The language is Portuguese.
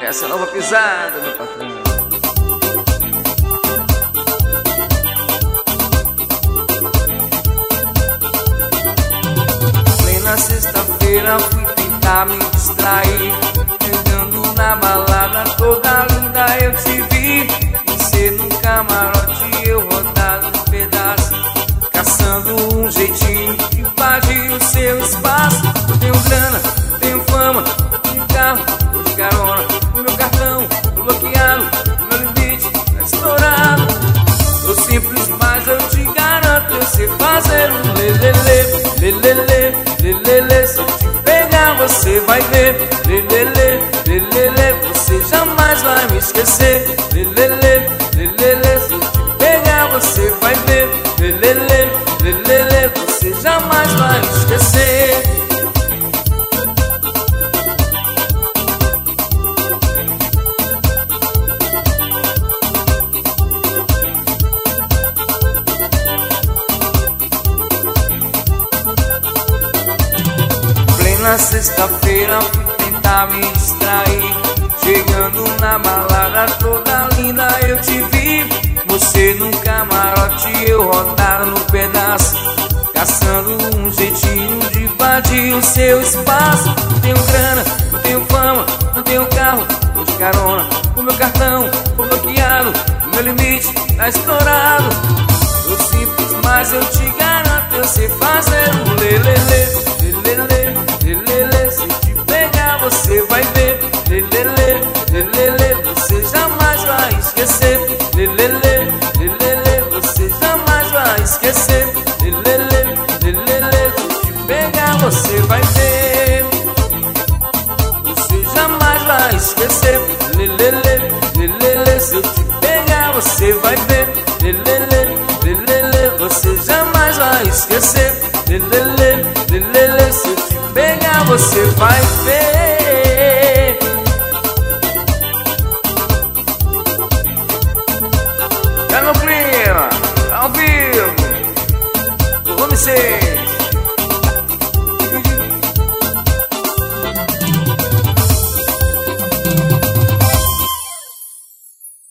Essa nova pisada, meu patrão. Plena sexta-feira fui tentar me distrair, chegando na balada toda linda eu te vi. Você num camarote, eu rodado um pedaço, caçando um jeitinho de invadir o seu espaço. Eu tenho grana, eu tenho fama, eu tenho carro, tô de carona, o meu cartão tô bloqueado, o meu limite tá estourado. Tô simples, mas eu te garanto, eu sei fazer um lelele, lelele, lelele. Se eu te pegar você vai ver, lelele, lelele. Você jamais vai me esquecer, lelele, lelele. Se eu te pegar você vai ver, lelele, lelele. Você jamais vai me esquecer. Na sexta-feira fui tentar me distrair, chegando na balada toda linda eu te vi. Você num camarote, eu rodar no pedaço, caçando um jeitinho de invadir o seu espaço. Não tenho grana, não tenho fama, não tenho carro, tô de carona, o meu cartão tô bloqueado, o meu limite tá estourado. Tô simples, mas eu te garanto, eu sei fazer um lelele, lelele, lelele. Se te pegar você vai ver, lelele, lelele. Você jamais vai esquecer, lelele, lelele. Você jamais vai esquecer, lelele, lelele. Se te pegar você vai ver, você jamais vai esquecer, lelele, lelele. Se eu te pegar você vai ver, lelele, lelele. Você jamais vai esquecer, lelele, lelele. Se eu te pegar você vai ver. É meu primo, ao vivo, vamos ser.